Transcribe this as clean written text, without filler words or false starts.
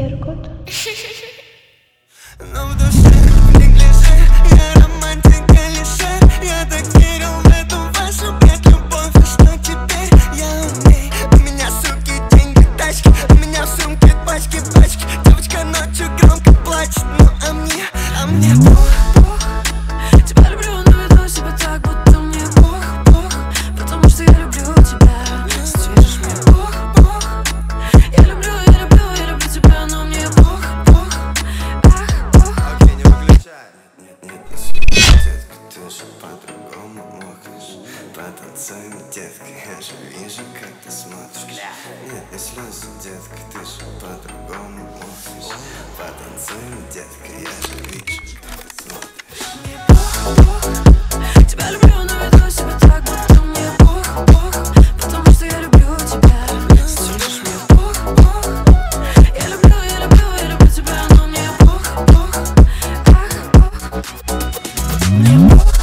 Беркут. Но в душе в неглиже, я романтик Алишер. Я так верил в эту вашу, блядь, любовь. А что теперь? Я умней. У меня суки, деньги, тачки. У меня в сумке пачки. Девочка ночью громко плачет. Ну а мне Бог. Тебя люблю, но веду себя так, будто мне Бог. Потому что я люблю тебя. Скажешь мне Бог. Я люблю тебя, но мне Бог. Окей, не выключай. Нет, не слушай, детка, ты же по-другому мокаешь. Потанцуем, детка, я же вижу, как ты смотришь. Нет, не слезы, детка, ты же по-другому мокаешь. Потанцуем, детка, я же вижу, как ты смотришь. Тебя люблю, но веду себя так, будто мне Бог. Потому что я люблю тебя. Скажешь мне Бог. Я люблю тебя, но мне Бог. Мне Бог.